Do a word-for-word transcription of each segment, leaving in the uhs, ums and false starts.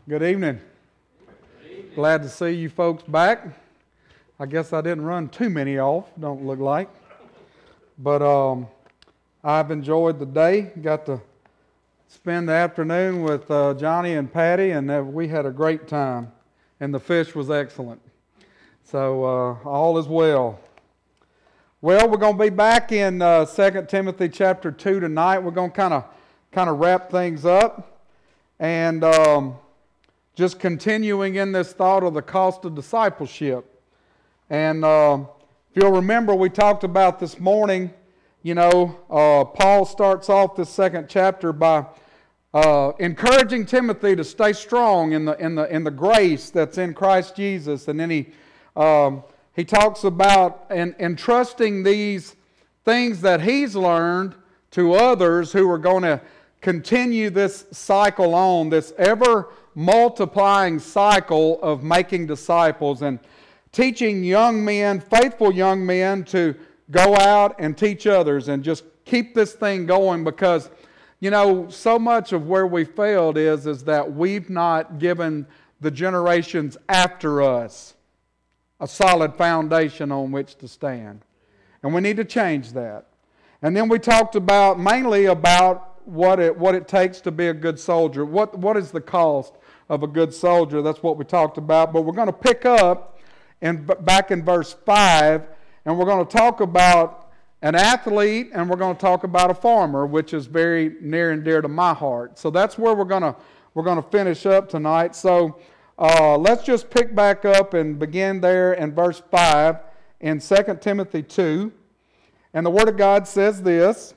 Good evening. Good evening. Glad to see you folks back. I guess I didn't run too many off, don't look like. But um, I've enjoyed the day. Got to spend the afternoon with uh, Johnny and Patty, and uh, we had a great time. And the fish was excellent. So uh, all is well. Well, we're going to be back in uh, Second Timothy chapter two tonight. We're going to kind of kind of wrap things up. And um, just continuing in this thought of the cost of discipleship. And uh, if you'll remember, we talked about this morning, you know, uh, Paul starts off this second chapter by uh, encouraging Timothy to stay strong in the in the in the grace that's in Christ Jesus. And then he um, he talks about en- entrusting these things that he's learned to others who are going to continue this cycle on, this ever multiplying cycle of making disciples and teaching young men, faithful young men, to go out and teach others and just keep this thing going, because, you know, so much of where we failed is, is that we've not given the generations after us a solid foundation on which to stand. And we need to change that. And then we talked about, mainly about what it what it takes to be a good soldier. What what is the cost of a good soldier? That's what we talked about. But we're going to pick up and back in verse five, and we're going to talk about an athlete, and we're going to talk about a farmer, which is very near and dear to my heart. So that's where we're going to we're going to finish up tonight. So uh, let's just pick back up and begin there in verse five in Second Timothy two. And the Word of God says this: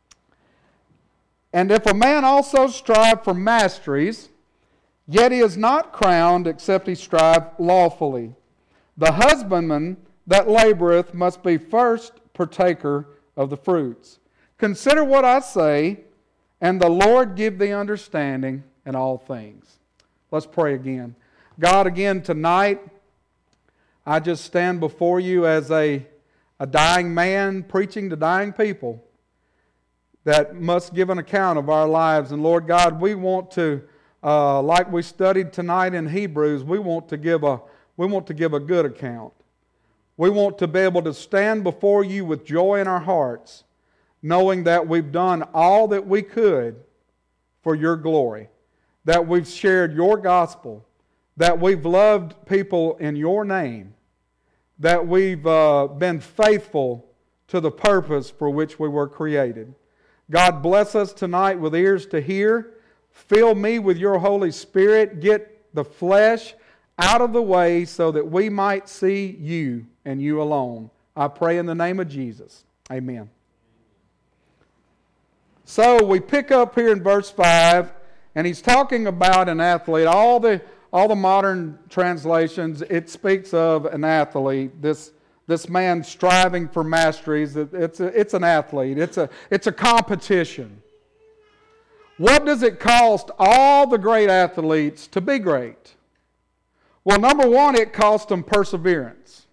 "And if a man also strive for masteries, yet he is not crowned except he strive lawfully. The husbandman that laboreth must be first partaker of the fruits. Consider what I say, and the Lord give thee understanding in all things." Let's pray again. God, again tonight, I just stand before you as a, a dying man preaching to dying people that must give an account of our lives. And Lord God, we want to, uh, like we studied tonight in Hebrews, we want to give a we want to give a good account. We want to be able to stand before you with joy in our hearts, knowing that we've done all that we could for your glory, that we've shared your gospel, that we've loved people in your name, that we've uh, been faithful to the purpose for which we were created. God, bless us tonight with ears to hear. Fill me with your Holy Spirit. Get the flesh out of the way so that we might see you and you alone. I pray in the name of Jesus. Amen. So we pick up here in verse five, and he's talking about an athlete. All the, all the modern translations, it speaks of an athlete, this This man striving for masteries. It's a, it's an athlete. It's a, it's a competition. What does it cost all the great athletes to be great? Well, number one, it cost them perseverance.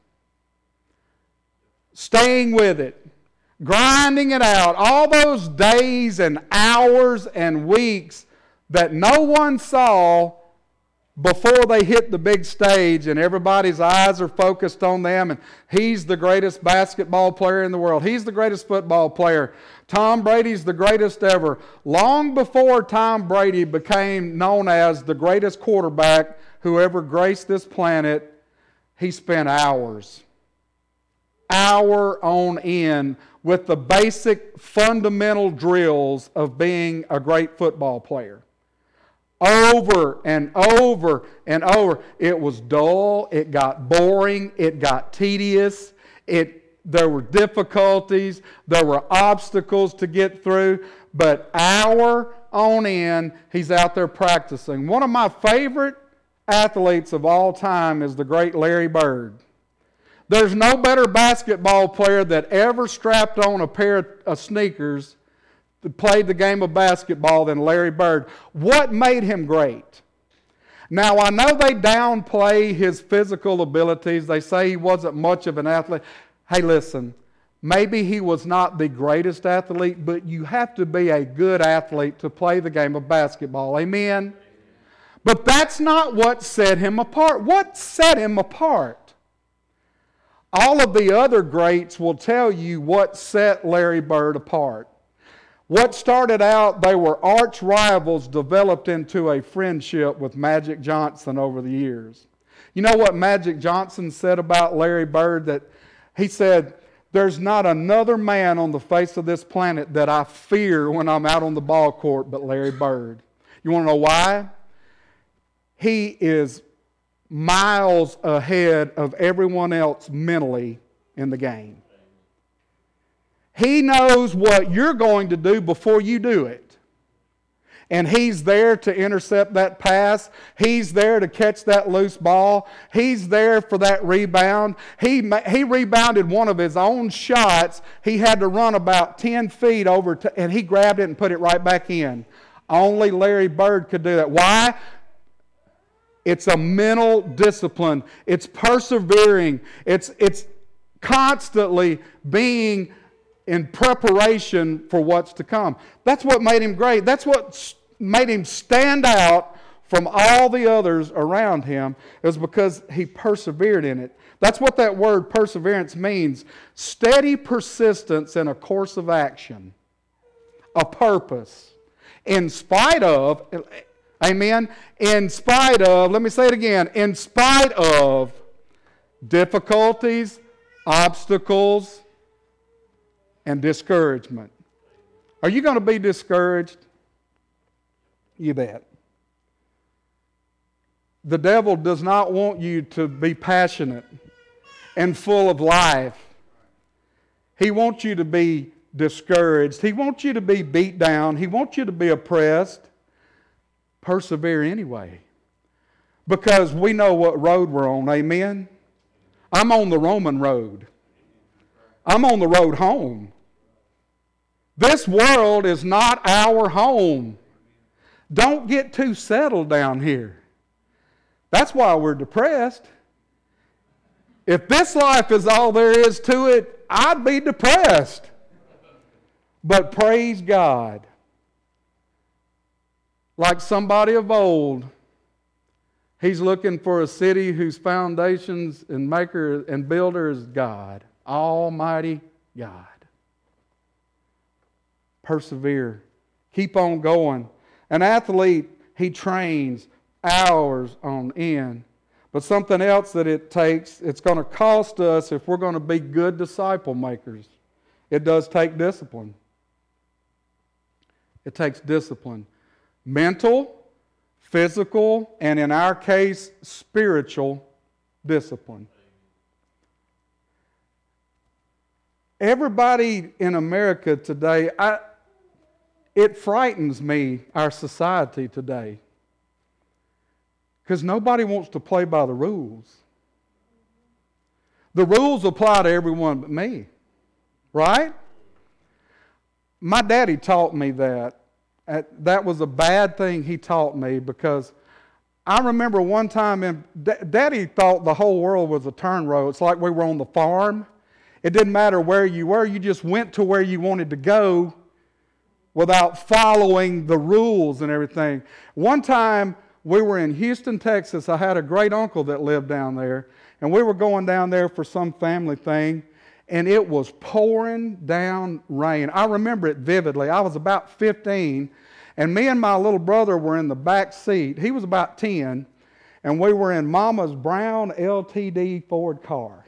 Staying with it. Grinding it out. All those days and hours and weeks that no one saw before they hit the big stage and everybody's eyes are focused on them, and he's the greatest basketball player in the world. He's the greatest football player. Tom Brady's the greatest ever. Long before Tom Brady became known as the greatest quarterback who ever graced this planet, he spent hours, hour on end with the basic fundamental drills of being a great football player. Over and over and over. It was dull. It got boring. It got tedious. It, there were difficulties. There were obstacles to get through. But hour on end, he's out there practicing. One of my favorite athletes of all time is the great Larry Bird. There's no better basketball player that ever strapped on a pair of sneakers played the game of basketball than Larry Bird. What made him great? Now, I know they downplay his physical abilities. They say he wasn't much of an athlete. Hey, listen, maybe he was not the greatest athlete, but you have to be a good athlete to play the game of basketball. Amen? But that's not what set him apart. What set him apart? All of the other greats will tell you what set Larry Bird apart. What started out, they were arch rivals, developed into a friendship with Magic Johnson over the years. You know what Magic Johnson said about Larry Bird? That he said, there's not another man on the face of this planet that I fear when I'm out on the ball court but Larry Bird. You want to know why? He is miles ahead of everyone else mentally in the game. He knows what you're going to do before you do it. And he's there to intercept that pass. He's there to catch that loose ball. He's there for that rebound. He, he rebounded one of his own shots. He had to run about ten feet over, to, and he grabbed it and put it right back in. Only Larry Bird could do that. Why? It's a mental discipline. It's persevering. It's, it's constantly being in preparation for what's to come. That's what made him great. That's what made him stand out from all the others around him, is because he persevered in it. That's what that word perseverance means. Steady persistence in a course of action, a purpose, in spite of, amen, in spite of, let me say it again, in spite of difficulties, obstacles, and discouragement. Are you going to be discouraged? You bet. The devil does not want you to be passionate and full of life. He wants you to be discouraged. He wants you to be beat down. He wants you to be oppressed. Persevere anyway. Because we know what road we're on. Amen? I'm on the Roman road. I'm on the road home. This world is not our home. Don't get too settled down here. That's why we're depressed. If this life is all there is to it, I'd be depressed. But praise God. Like somebody of old, he's looking for a city whose foundations and maker and builder is God. Almighty God. Persevere. Keep on going. An athlete, he trains hours on end. But something else that it takes, it's going to cost us if we're going to be good disciple makers. It does take discipline. It takes discipline. Mental, physical, and in our case, spiritual discipline. Everybody in America today, I, it frightens me, our society today. Because nobody wants to play by the rules. The rules apply to everyone but me. Right? My daddy taught me that. That was a bad thing he taught me, because I remember one time, in, Daddy thought the whole world was a turn road. It's like we were on the farm. It didn't matter where you were. You just went to where you wanted to go without following the rules and everything. One time, we were in Houston, Texas. I had a great uncle that lived down there, and we were going down there for some family thing, and it was pouring down rain. I remember it vividly. I was about fifteen, and me and my little brother were in the back seat. He was about ten, and we were in Mama's brown L T D Ford car.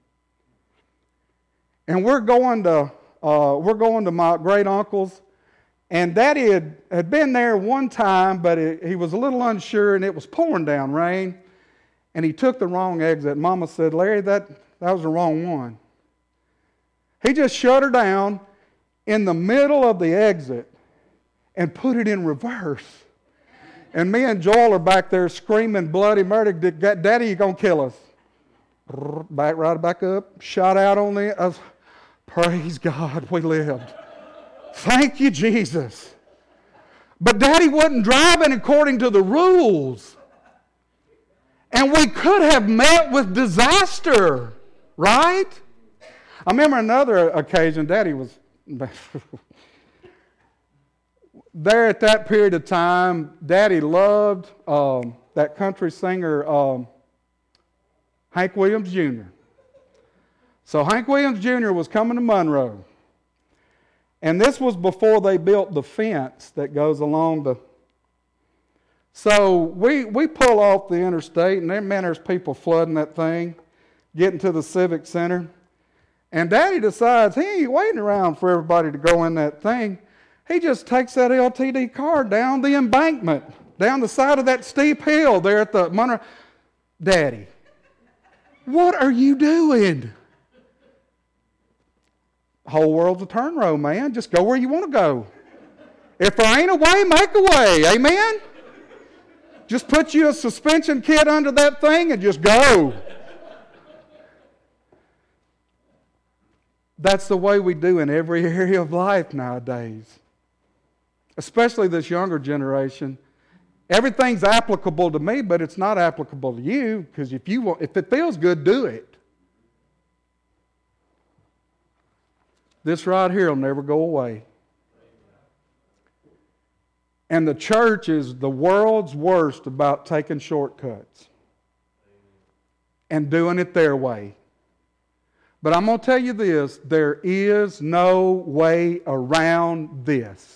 And we're going to uh, we're going to my great uncle's. And Daddy had, had been there one time, but it, he was a little unsure, and it was pouring down rain. And he took the wrong exit. Mama said, Larry, that, that was the wrong one. He just shut her down in the middle of the exit and put it in reverse. And me and Joel are back there screaming bloody murder. Daddy, you're going to kill us. Back right back up, shot out on the... Uh, praise God, we lived. Thank you, Jesus. But Daddy wasn't driving according to the rules. And we could have met with disaster, right? I remember another occasion, Daddy was... there at that period of time, Daddy loved um, that country singer, um, Hank Williams Junior So Hank Williams Junior was coming to Monroe. And this was before they built the fence that goes along the... So we, we pull off the interstate, and there, man, there's people flooding that thing, getting to the Civic Center. And Daddy decides he ain't waiting around for everybody to go in that thing. He just takes that L T D car down the embankment, down the side of that steep hill there at the Monroe. Daddy, what are you doing? Whole world's a turn road, man. Just go where you want to go. If there ain't a way, make a way. Amen? Just put you a suspension kit under that thing and just go. That's the way we do in every area of life nowadays. Especially this younger generation. Everything's applicable to me, but it's not applicable to you, because if you want, if it feels good, do it. This right here will never go away. And the church is the world's worst about taking shortcuts and doing it their way. But I'm going to tell you this, there is no way around this.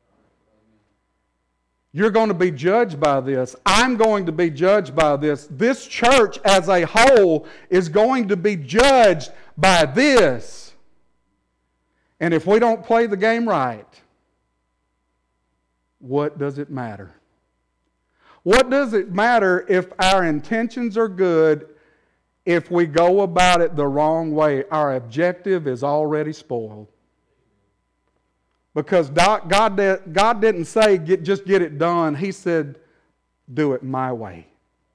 You're going to be judged by this. I'm going to be judged by this. This church as a whole is going to be judged by this. And if we don't play the game right, what does it matter? What does it matter if our intentions are good, if we go about it the wrong way? Our objective is already spoiled. Because God, did, God didn't say, get, just get it done. He said, do it my way.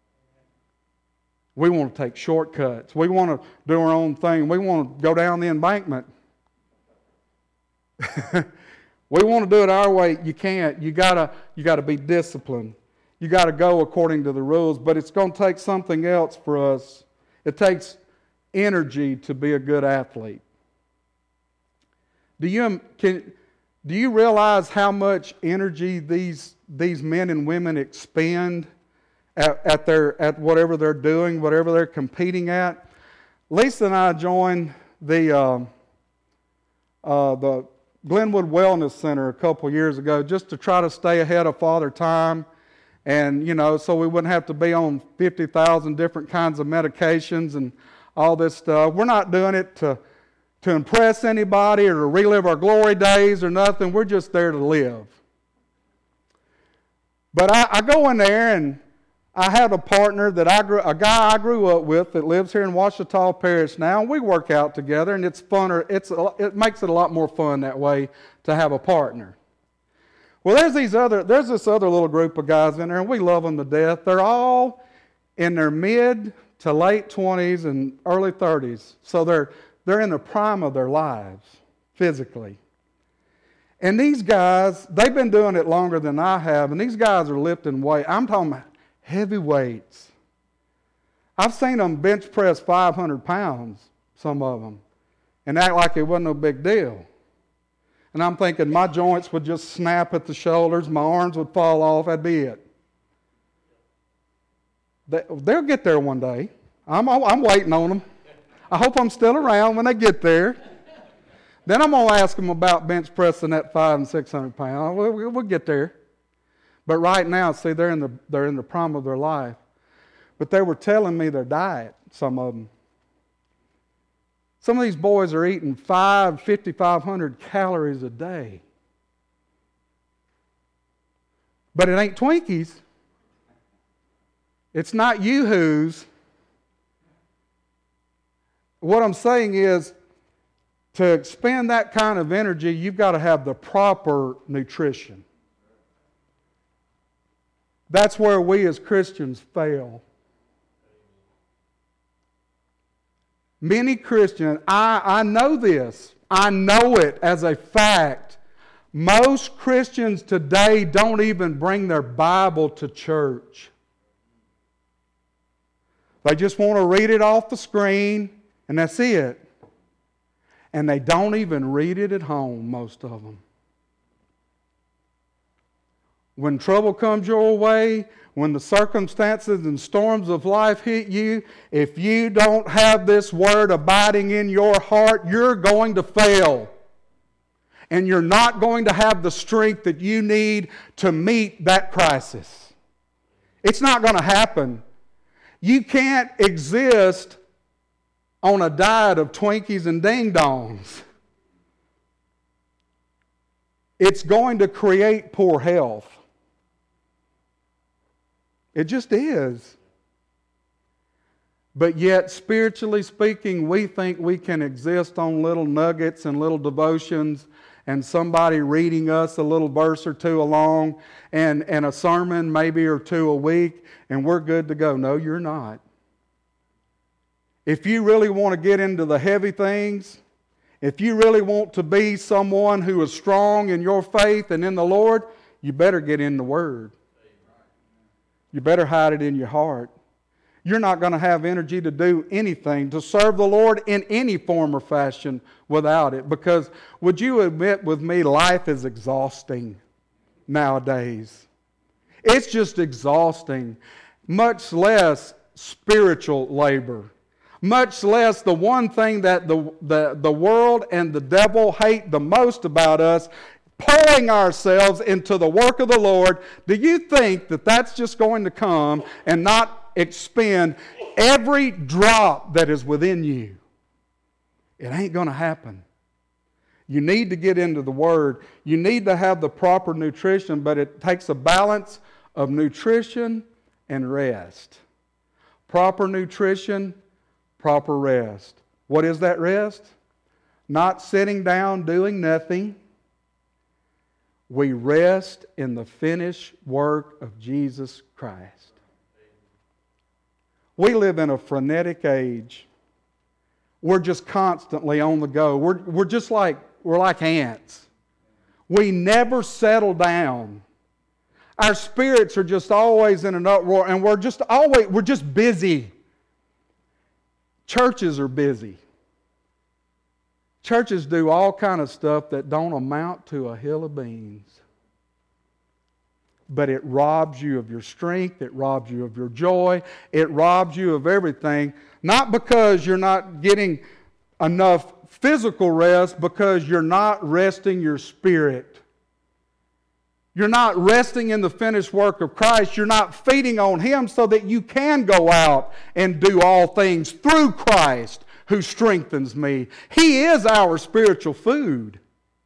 We want to take shortcuts. We want to do our own thing. We want to go down the embankment. We want to do it our way. You can't. You gotta, you gotta be disciplined. You got to go according to the rules. But it's going to take something else for us. It takes energy to be a good athlete. Do you can? Do you realize how much energy these these men and women expend at, at their at whatever they're doing, whatever they're competing at? Lisa and I joined the uh, uh, the Glenwood Wellness Center a couple years ago just to try to stay ahead of Father Time, and you know, so we wouldn't have to be on fifty thousand different kinds of medications and all this stuff. We're not doing it to. to impress anybody or to relive our glory days or nothing. We're just there to live. But I, I go in there and I have a partner that I grew, a guy I grew up with that lives here in Ouachita Parish now. And we work out together, and it's funner. It's it makes it a lot more fun that way to have a partner. Well, there's these other there's this other little group of guys in there, and we love them to death. They're all in their mid to late twenties and early thirties, so they're They're in the prime of their lives, physically. And these guys, they've been doing it longer than I have, and these guys are lifting weight. I'm talking about heavy weights. I've seen them bench press five hundred pounds, some of them, and act like it wasn't no big deal. And I'm thinking my joints would just snap at the shoulders, my arms would fall off, that'd be it. They, they'll get there one day. I'm, I'm waiting on them. I hope I'm still around when they get there. Then I'm going to ask them about bench pressing that five and six hundred pounds. We'll, we'll get there. But right now, see, they're in the they're in the prime of their life. But they were telling me their diet. Some of them. Some of these boys are eating five, fifty-five hundred calories a day. But it ain't Twinkies. It's not Yoo-Hoos. What I'm saying is, to expend that kind of energy, you've got to have the proper nutrition. That's where we as Christians fail. Many Christians, I, I know this, I know it as a fact. Most Christians today don't even bring their Bible to church. They just want to read it off the screen. And that's it. And they don't even read it at home, most of them. when trouble comes your way, when the circumstances and storms of life hit you, if you don't have this word abiding in your heart, you're going to fail. And you're not going to have the strength that you need to meet that crisis. It's not going to happen. You can't exist on a diet of Twinkies and Ding Dongs. It's going to create poor health. It just is. But yet, spiritually speaking, we think we can exist on little nuggets and little devotions and somebody reading us a little verse or two along and, and a sermon maybe or two a week, and we're good to go. No, you're not. If you really want to get into the heavy things, if you really want to be someone who is strong in your faith and in the Lord, you better get in the Word. You better hide it in your heart. You're not going to have energy to do anything, to serve the Lord in any form or fashion without it. Because would you admit with me, life is exhausting nowadays. It's just exhausting. Much less spiritual labor. Much less the one thing that the, the, the world and the devil hate the most about us, pouring ourselves into the work of the Lord. Do you think that that's just going to come and not expend every drop that is within you? It ain't going to happen. You need to get into the Word. You need to have the proper nutrition, but it takes a balance of nutrition and rest. Proper nutrition, proper rest. What is that rest? Not sitting down doing nothing. We rest in the finished work of Jesus Christ. We live in a frenetic age. We're just constantly on the go. We're, we're just like, we're like ants. We never settle down. Our spirits are just always in an uproar, and we're just always, we're just busy. Churches are busy. Churches do all kind of stuff that don't amount to a hill of beans. But it robs you of your strength. It robs you of your joy. It robs you of everything. Not because you're not getting enough physical rest, because you're not resting your spirit. You're not resting in the finished work of Christ. You're not feeding on Him so that you can go out and do all things through Christ who strengthens me. He is our spiritual food.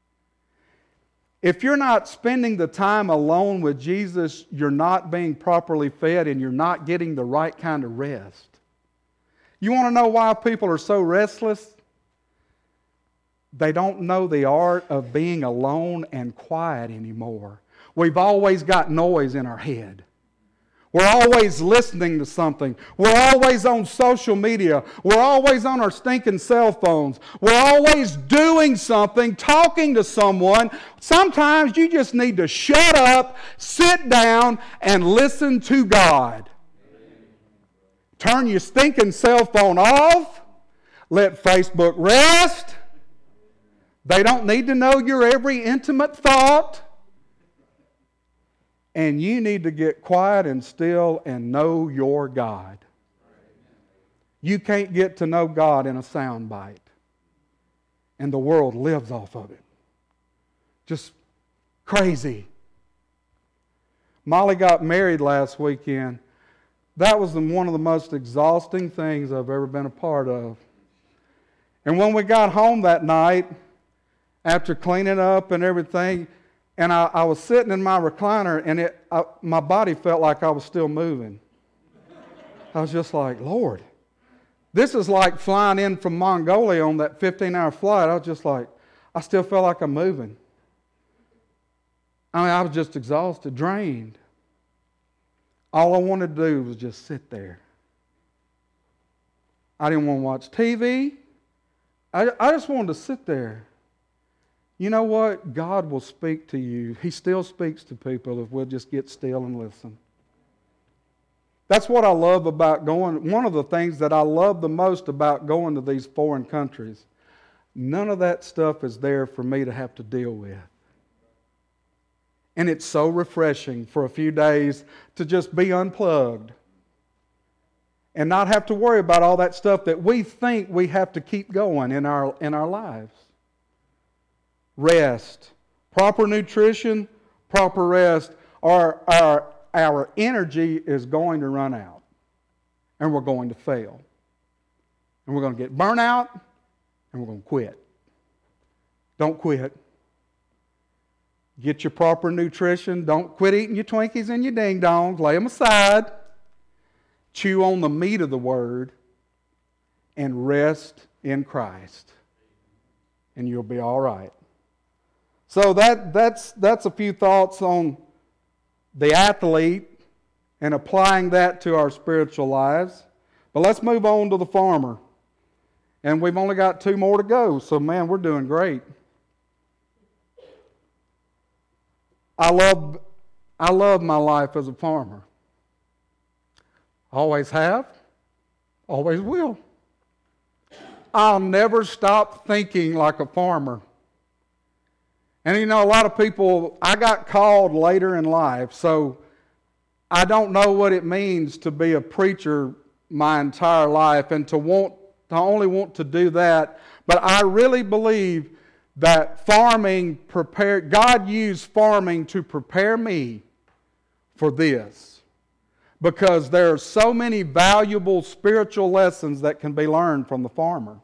If you're not spending the time alone with Jesus, you're not being properly fed and you're not getting the right kind of rest. You want to know why people are so restless? They don't know the art of being alone and quiet anymore. We've always got noise in our head. We're always listening to something. We're always on social media. We're always on our stinking cell phones. We're always doing something, talking to someone. Sometimes you just need to shut up, sit down, and listen to God. Turn your stinking cell phone off. Let Facebook rest. They don't need to know your every intimate thought. And you need to get quiet and still and know your God. You can't get to know God in a soundbite. And the world lives off of it. Just crazy. Molly got married last weekend. That was one of the most exhausting things I've ever been a part of. And when we got home that night, after cleaning up and everything, and I, I was sitting in my recliner, and it, I, my body felt like I was still moving. I was just like, Lord, this is like flying in from Mongolia on that fifteen-hour flight. I was just like, I still felt like I'm moving. I mean, I was just exhausted, drained. All I wanted to do was just sit there. I didn't want to watch T V. I, I just wanted to sit there. You know what? God will speak to you. He still speaks to people if we'll just get still and listen. That's what I love about going. One of the things that I love the most about going to these foreign countries, none of that stuff is there for me to have to deal with. And it's so refreshing for a few days to just be unplugged and not have to worry about all that stuff that we think we have to keep going in our, in our lives. Rest. Proper nutrition, proper rest, or our, our energy is going to run out. And we're going to fail. And we're going to get burnt out, and we're going to quit. Don't quit. Get your proper nutrition. Don't quit eating your Twinkies and your Ding Dongs. Lay them aside. Chew on the meat of the Word and rest in Christ. And you'll be all right. So that, that's, that's a few thoughts on the athlete and applying that to our spiritual lives. But let's move on to the farmer. And we've only got two more to go. So, man, we're doing great. I love, I love my life as a farmer. Always have, always will. I'll never stop thinking like a farmer. And you know, a lot of people, I got called later in life, so I don't know what it means to be a preacher my entire life and to want to only want to do that. But I really believe that farming prepared, God used farming to prepare me for this. Because there are so many valuable spiritual lessons that can be learned from the farmer.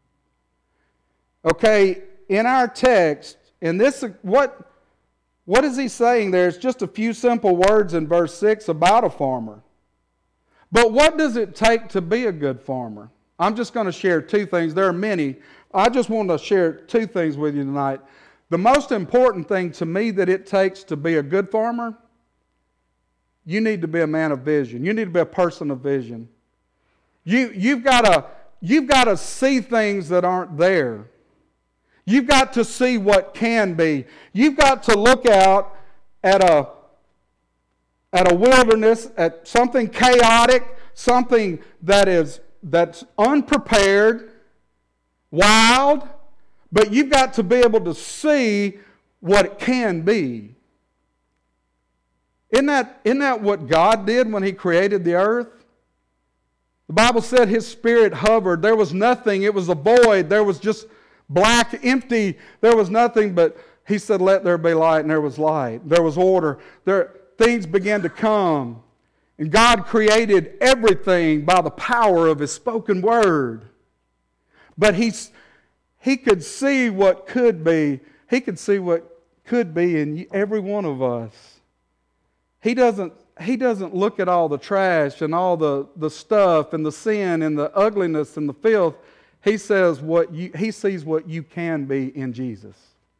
Okay, in our text, and this, what, what is he saying there? It's just a few simple words in verse six about a farmer. But what does it take to be a good farmer? I'm just going to share two things. There are many. I just want to share two things with you tonight. The most important thing to me that it takes to be a good farmer, you need to be a man of vision. You need to be a person of vision. You, you've got to, you've got to see things that aren't there. You've got to see what can be. You've got to look out at a, at a wilderness, at something chaotic, something that is that's unprepared, wild, but you've got to be able to see what it can be. Isn't that, isn't that what God did when He created the earth? The Bible said His Spirit hovered. There was nothing. It was a void. There was just black, empty. There was nothing, but He said, let there be light, and there was light. There was order. There, things began to come. And God created everything by the power of His spoken word. But He's, He could see what could be. He could see what could be in every one of us. He doesn't, he doesn't look at all the trash and all the, the stuff and the sin and the ugliness and the filth. He says what you, He sees what you can be in Jesus.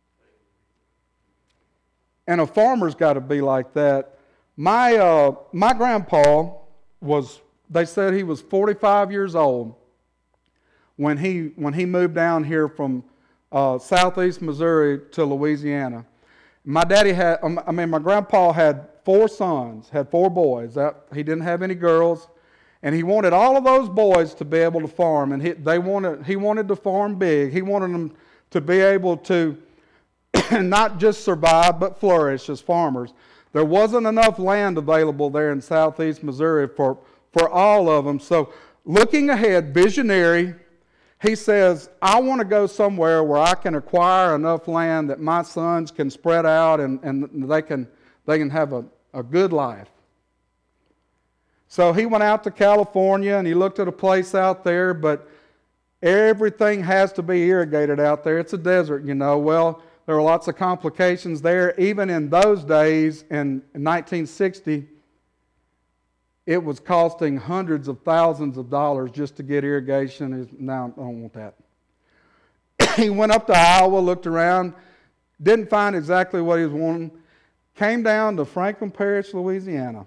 And a farmer's got to be like that. My uh, my grandpa was, they said he was forty-five years old when he when he moved down here from uh, southeast Missouri to Louisiana. My daddy had, I mean, my grandpa had four sons, had four boys. That, he didn't have any girls, and he wanted all of those boys to be able to farm. And he, they wanted, he wanted to farm big. He wanted them to be able to not just survive, but flourish as farmers. There wasn't enough land available there in southeast Missouri for, for all of them. So looking ahead, visionary, he says, I want to go somewhere where I can acquire enough land that my sons can spread out and, and they can they can have a, a good life. So he went out to California and he looked at a place out there, but everything has to be irrigated out there. It's a desert, you know. Well, there were lots of complications there. Even in those days, in nineteen sixty, it was costing hundreds of thousands of dollars just to get irrigation. Now, I don't want that. He went up to Iowa, looked around, didn't find exactly what he was wanting, came down to Franklin Parish, Louisiana.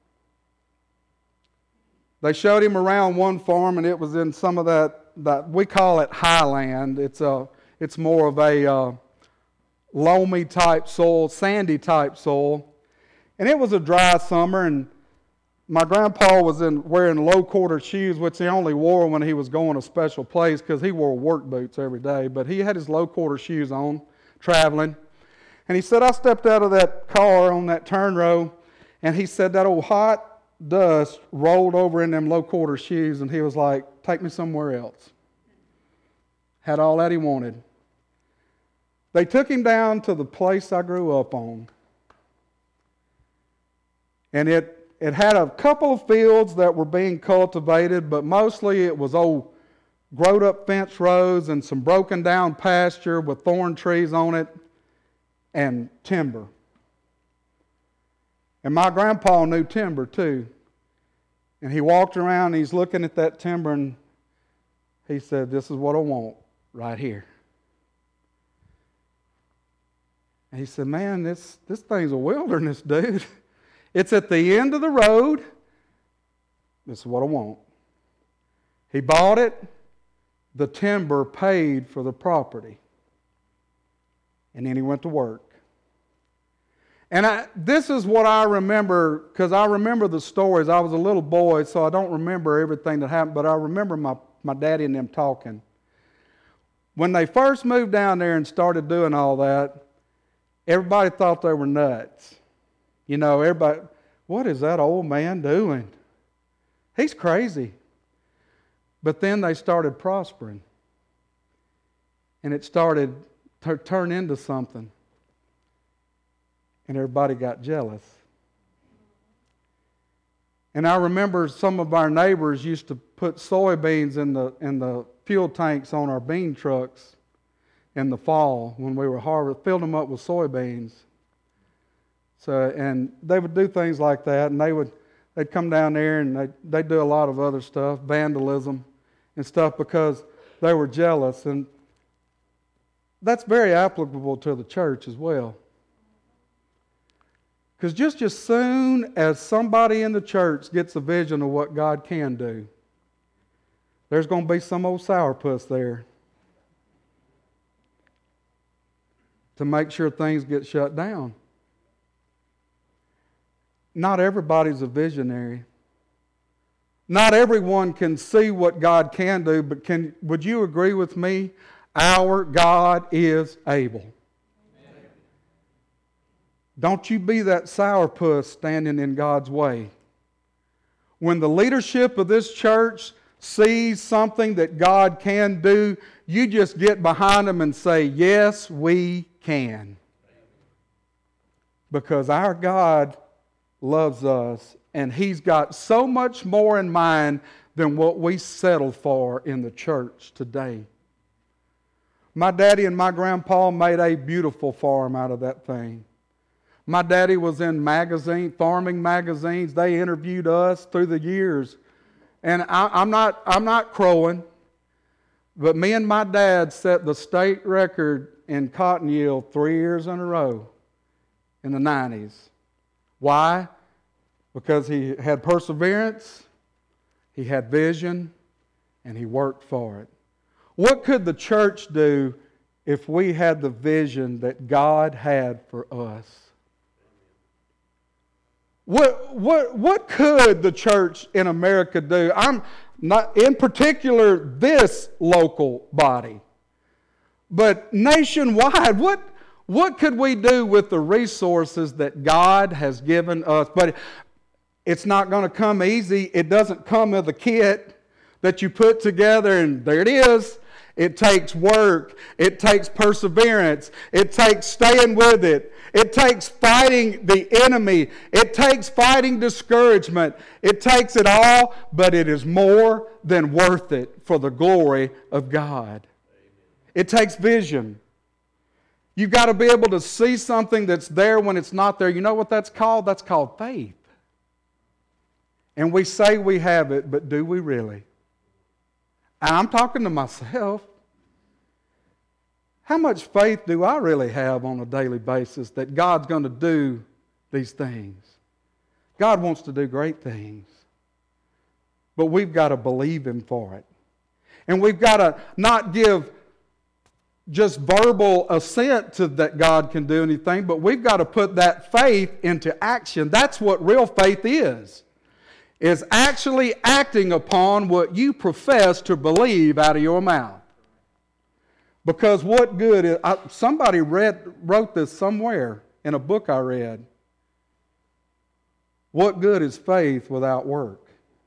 They showed him around one farm, and it was in some of that, that we call it highland. It's, a, it's more of a uh, loamy type soil, sandy type soil. And it was a dry summer, and my grandpa was in wearing low quarter shoes, which he only wore when he was going a special place because he wore work boots every day. But he had his low quarter shoes on, traveling. And he said, I stepped out of that car on that turn row, and he said that old hot dust rolled over in them low quarter shoes, and he was like, take me somewhere else. Had all that he wanted. They took him down to the place I grew up on. And it, it had a couple of fields that were being cultivated, but mostly it was old growed up fence rows and some broken down pasture with thorn trees on it and timber. And my grandpa knew timber too. And he walked around and he's looking at that timber and he said, this is what I want right here. And he said, man, this, this thing's a wilderness, dude. It's at the end of the road. This is what I want. He bought it. The timber paid for the property. And then he went to work. And I, this is what I remember, because I remember the stories. I was a little boy, so I don't remember everything that happened, but I remember my, my daddy and them talking. When they first moved down there and started doing all that, everybody thought they were nuts. You know, everybody, what is that old man doing? He's crazy. But then they started prospering. And it started to turn into something. And everybody got jealous. And I remember some of our neighbors used to put soybeans in the in the fuel tanks on our bean trucks in the fall when we were harvesting, filled them up with soybeans. So, and they would do things like that, and they would they'd come down there and they they'd do a lot of other stuff, vandalism and stuff, because they were jealous. And that's very applicable to the church as well. Because just as soon as somebody in the church gets a vision of what God can do, there's going to be some old sourpuss there to make sure things get shut down. Not everybody's a visionary. Not everyone can see what God can do, but can would you agree with me? Our God is able. Don't you be that sourpuss standing in God's way. When the leadership of this church sees something that God can do, you just get behind them and say, yes, we can. Because our God loves us, and He's got so much more in mind than what we settle for in the church today. My daddy and my grandpa made a beautiful farm out of that thing. My daddy was in magazine, farming magazines. They interviewed us through the years. And I, I'm not, I'm not crowing, but me and my dad set the state record in cotton yield three years in a row in the nineties. Why? Because he had perseverance, he had vision, and he worked for it. What could the church do if we had the vision that God had for us? What, what, what could the church in America do? I'm not, in particular, this local body, but nationwide. What, what could we do with the resources that God has given us? But it's not going to come easy. It doesn't come with a kit that you put together and there it is. It takes work. It takes perseverance. It takes staying with it. It takes fighting the enemy. It takes fighting discouragement. It takes it all, but it is more than worth it for the glory of God. It takes vision. You've got to be able to see something that's there when it's not there. You know what that's called? That's called faith. And we say we have it, but do we really? I'm talking to myself. How much faith do I really have on a daily basis that God's going to do these things? God wants to do great things. But we've got to believe Him for it. And we've got to not give just verbal assent to that God can do anything, but we've got to put that faith into action. That's what real faith is. Is actually acting upon what you profess to believe out of your mouth. Because what good is, I, somebody read, wrote this somewhere in a book I read. What good is faith without work?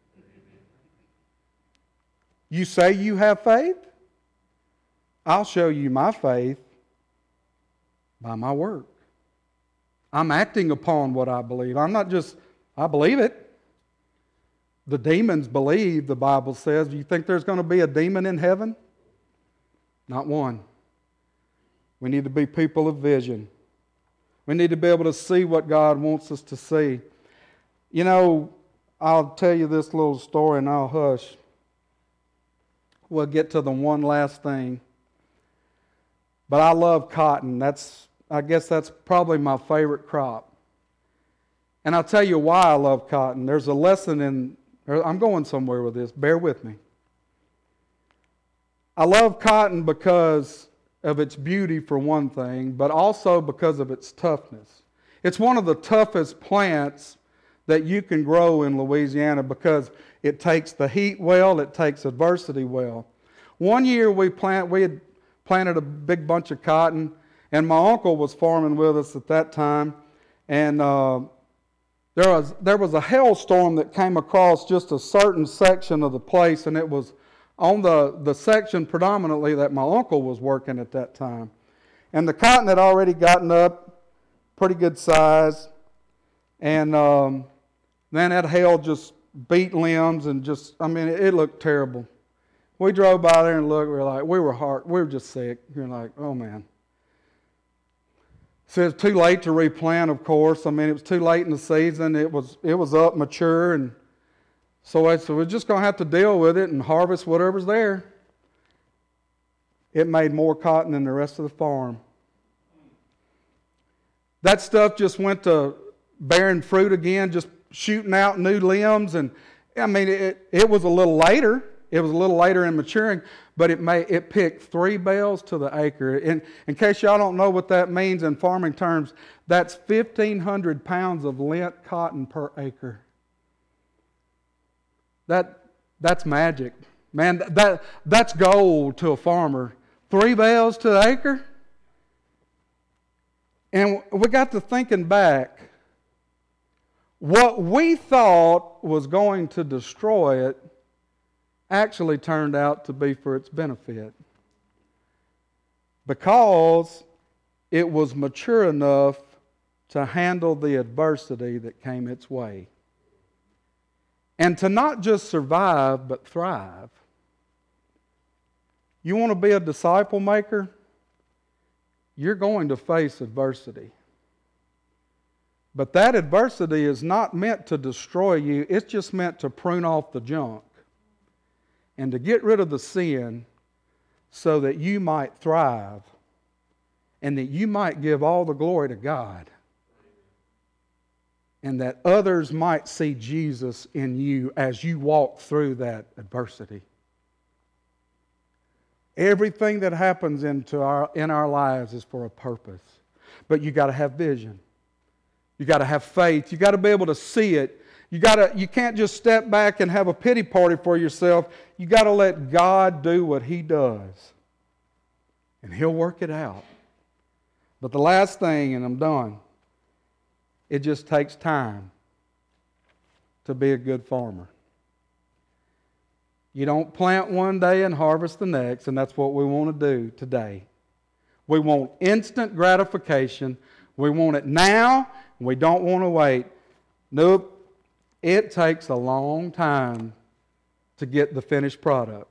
You say you have faith? I'll show you my faith by my work. I'm acting upon what I believe. I'm not just, I believe it. The demons believe, the Bible says. Do you think there's going to be a demon in heaven? Not one. We need to be people of vision. We need to be able to see what God wants us to see. You know, I'll tell you this little story and I'll hush. We'll get to the one last thing. But I love cotton. That's, I guess that's probably my favorite crop. And I'll tell you why I love cotton. There's a lesson in, I'm going somewhere with this. Bear with me. I love cotton because of its beauty for one thing, but also because of its toughness. It's one of the toughest plants that you can grow in Louisiana because it takes the heat well, it takes adversity well. One year we plant, we had planted a big bunch of cotton, and my uncle was farming with us at that time, and uh, there was there was a hailstorm that came across just a certain section of the place, and it was on the, the section predominantly that my uncle was working at that time. And the cotton had already gotten up, pretty good size, and um, then that hail just beat limbs and just, I mean, it, it looked terrible. We drove by there and looked, we were like, we were hard, we were just sick. We were like, oh man. So it's too late to replant, of course. I mean, it was too late in the season. It was it was up, mature, and so I said, we're just going to have to deal with it and harvest whatever's there. It made more cotton than the rest of the farm. That stuff just went to bearing fruit again, just shooting out new limbs. And I mean, it, it was a little later. It was a little later in maturing, but it made, it picked three bales to the acre. And in case y'all don't know what that means in farming terms, that's fifteen hundred pounds of lint cotton per acre. That, that's magic. Man, that, that's gold to a farmer. Three bales to the acre? And we got to thinking back. What we thought was going to destroy it actually turned out to be for its benefit. Because it was mature enough to handle the adversity that came its way. And to not just survive, but thrive. You want to be a disciple maker? You're going to face adversity. But that adversity is not meant to destroy you. It's just meant to prune off the junk and to get rid of the sin so that you might thrive and that you might give all the glory to God. And that others might see Jesus in you as you walk through that adversity. Everything that happens into our, in our lives is for a purpose. But you got to have vision. You got to have faith. You got to be able to see it. You got to, you can't just step back and have a pity party for yourself. You got to let God do what He does. And He'll work it out. But the last thing, and I'm done, it just takes time to be a good farmer. You don't plant one day and harvest the next, and that's what we want to do today. We want instant gratification. We want it now, and we don't want to wait. Nope. It takes a long time to get the finished product.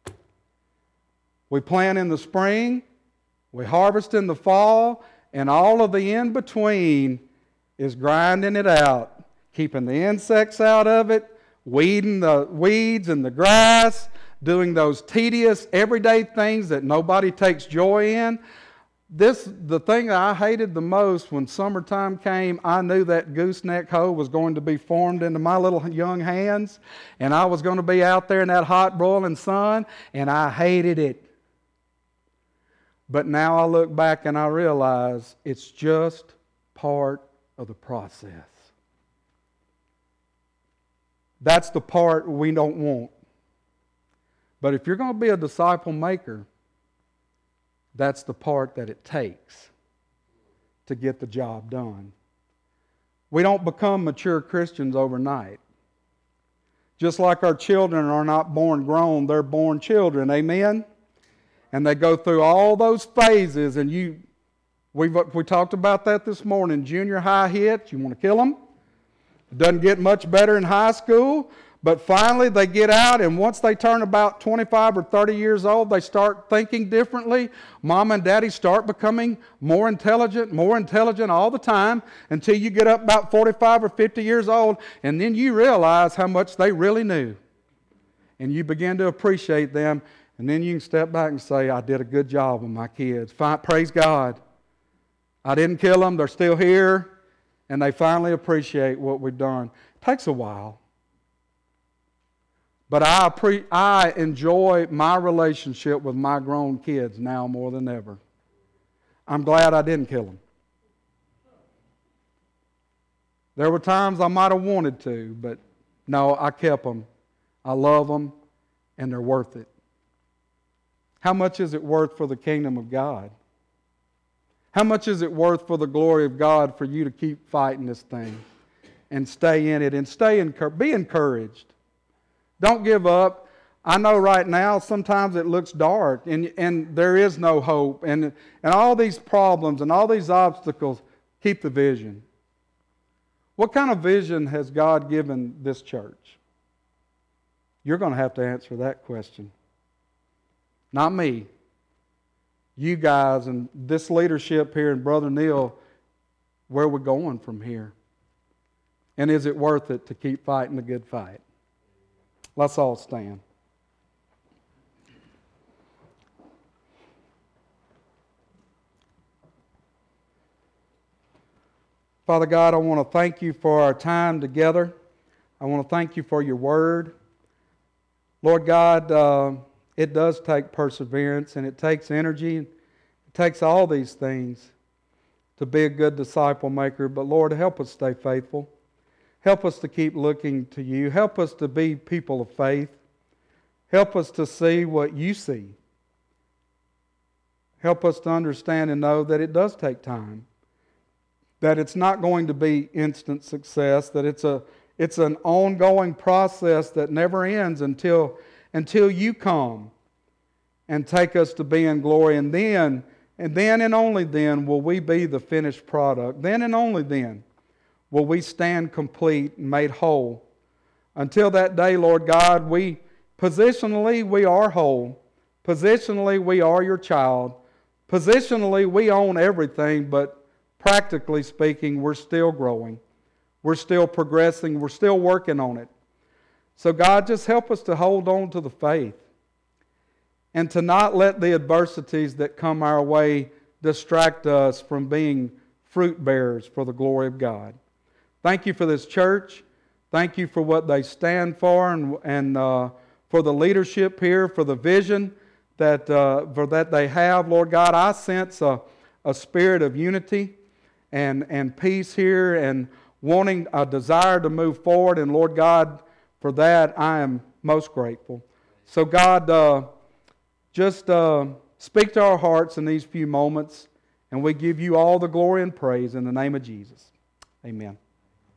We plant in the spring, we harvest in the fall, and all of the in-between is grinding it out, keeping the insects out of it, weeding the weeds and the grass, doing those tedious everyday things that nobody takes joy in. This, the thing that I hated the most when summertime came, I knew that gooseneck hoe was going to be formed into my little young hands, and I was going to be out there in that hot broiling sun, and I hated it. But now I look back and I realize it's just part of the process. That's the part we don't want. But if you're going to be a disciple maker, That's the part that it takes to get the job done. We don't become mature Christians overnight. Just like our children are not born grown, they're born children. Amen? And they go through all those phases, and you, we we talked about that this morning. Junior high hits, you want to kill them. It doesn't get much better in high school, but finally they get out, and once they turn about twenty-five or thirty years old, they start thinking differently. Mom and Daddy start becoming more intelligent, more intelligent all the time, until you get up about forty-five or fifty years old, and then you realize how much they really knew. And you begin to appreciate them, and then you can step back and say, I did a good job with my kids. Praise God. I didn't kill them, they're still here, and they finally appreciate what we've done. It takes a while. But I, pre- I enjoy my relationship with my grown kids now more than ever. I'm glad I didn't kill them. There were times I might have wanted to, but no, I kept them. I love them, and they're worth it. How much is it worth for the kingdom of God? How much is it worth for the glory of God for you to keep fighting this thing and stay in it and stay encouraged? Be encouraged. Don't give up. I know right now sometimes it looks dark and, and there is no hope. And, and all these problems and all these obstacles, keep the vision. What kind of vision has God given this church? You're going to have to answer that question. Not me. You guys and this leadership here and Brother Neil, where we're going from here. And is it worth it to keep fighting the good fight? Let's all stand. Father God, I want to thank you for our time together. I want to thank you for your word. Lord God, uh, it does take perseverance and it takes energy. It takes all these things to be a good disciple maker. But Lord, help us stay faithful. Help us to keep looking to you. Help us to be people of faith. Help us to see what you see. Help us to understand and know that it does take time. That it's not going to be instant success. That it's a it's an ongoing process that never ends until, until you come and take us to be in glory. And then, and then and only then will we be the finished product. Then and only then will we stand complete and made whole. Until that day, Lord God, we positionally we are whole. Positionally we are your child. Positionally we own everything, but practically speaking, we're still growing. We're still progressing. We're still working on it. So God, just help us to hold on to the faith and to not let the adversities that come our way distract us from being fruit bearers for the glory of God. Thank you for this church. Thank you for what they stand for and, and uh, for the leadership here, for the vision that, uh, for that they have. Lord God, I sense a, a spirit of unity and, and peace here and wanting a desire to move forward. And Lord God, for that I am most grateful. So God, uh, just uh, speak to our hearts in these few moments, and we give you all the glory and praise in the name of Jesus. Amen.